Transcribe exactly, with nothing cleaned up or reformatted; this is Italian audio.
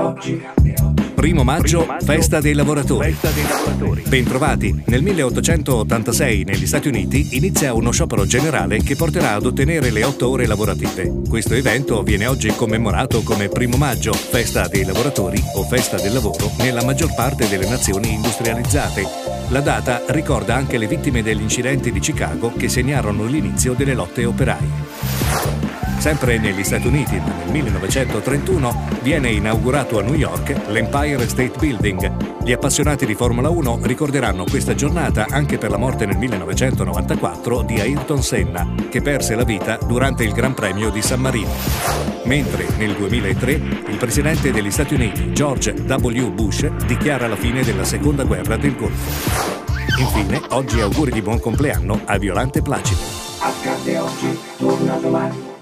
oggi. Primo maggio, festa dei lavoratori. Bentrovati. Nel milleottocentottantasei negli Stati Uniti inizia uno sciopero generale che porterà ad ottenere le otto ore lavorative. Questo evento viene oggi commemorato come Primo maggio, festa dei lavoratori o festa del lavoro nella maggior parte delle nazioni industrializzate. La data ricorda anche le vittime degli incidenti di Chicago che segnarono l'inizio delle lotte operaie. Sempre negli Stati Uniti, ma nel millenovecentotrentuno, viene inaugurato a New York l'Empire State Building. Gli appassionati di Formula uno ricorderanno questa giornata anche per la morte nel millenovecentonovantaquattro di Ayrton Senna, che perse la vita durante il Gran Premio di San Marino. Mentre nel duemilatré il presidente degli Stati Uniti, George W. Bush, dichiara la fine della Seconda Guerra del Golfo. Infine, oggi auguri di buon compleanno a Violante Placido. Accade oggi, torna domani.